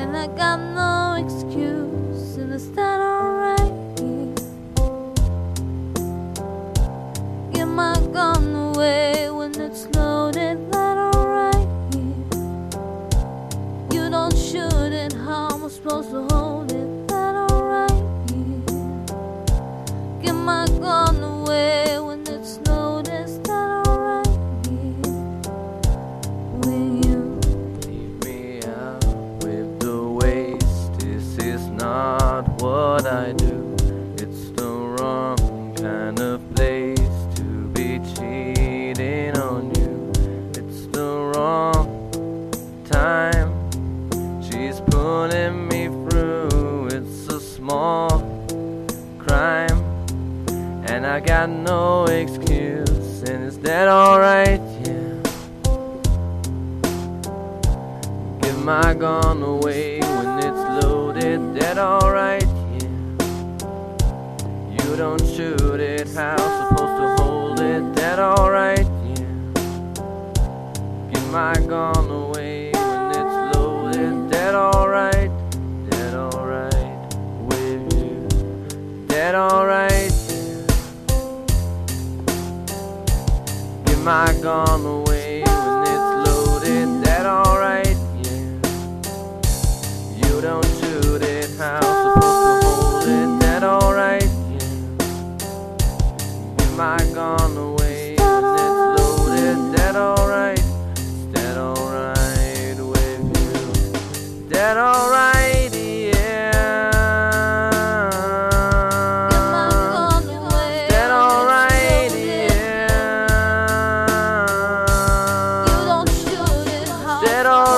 and I got no excuse. And is that alright? Get my gun away when it's loaded. That alright? You don't shoot it, how am I supposed to hold it? That alright? Get my gun away when it's loaded. Is that alright? Will you leave me out with the waste? This is not what I do. It's the wrong kind of place to be cheating on you. It's the wrong time. She's pulling me through. It's a small crime, and I got no excuse. And is that alright? Yeah. Give my gun away when it's loaded. That alright? Yeah. You don't shoot it, how supposed to hold it? That alright? Yeah. Give my gun away when it's loaded. That alright? That alright with you? That alright? Give my gun away when it's loaded. That alright? Yeah. You don't shoot it, how supposed to hold it? That alright? Yeah. Give my gun away when it's loaded. That alright? Is that alright with you? That alright? Yeah. get my gun away? That alright? You Yeah. don't shoot it, how That alright?